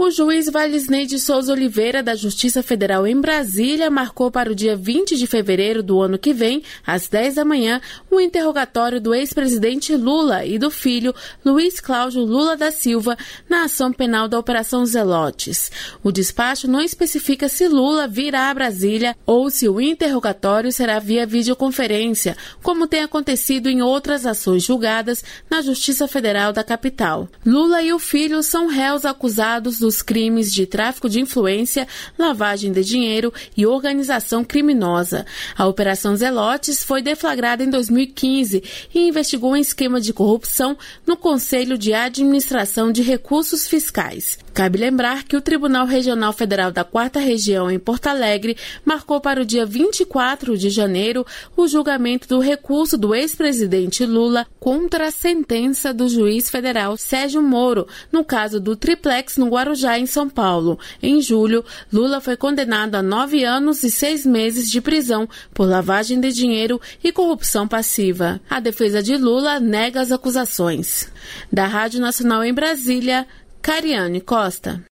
O juiz Valisney de Souza Oliveira, da Justiça Federal em Brasília, marcou para o dia 20 de fevereiro do ano que vem, às 10 da manhã, o interrogatório do ex-presidente Lula e do filho Luiz Cláudio Lula da Silva na ação penal da Operação Zelotes. O despacho não especifica se Lula virá a Brasília ou se o interrogatório será via videoconferência, como tem acontecido em outras ações julgadas na Justiça Federal da capital. Lula e o filho são réus acusados dos crimes de tráfico de influência, lavagem de dinheiro e organização criminosa. A Operação Zelotes foi deflagrada em 2015 e investigou um esquema de corrupção no Conselho de Administração de Recursos Fiscais. Cabe lembrar que o Tribunal Regional Federal da 4ª Região em Porto Alegre marcou para o dia 24 de janeiro o julgamento do recurso do ex-presidente Lula contra a sentença do juiz federal Sérgio Moro, no caso do triplex no Guarujá, em São Paulo. Em julho, Lula foi condenado a 9 anos e 6 meses de prisão por lavagem de dinheiro e corrupção passiva. A defesa de Lula nega as acusações. Da Rádio Nacional em Brasília, Cariane Costa.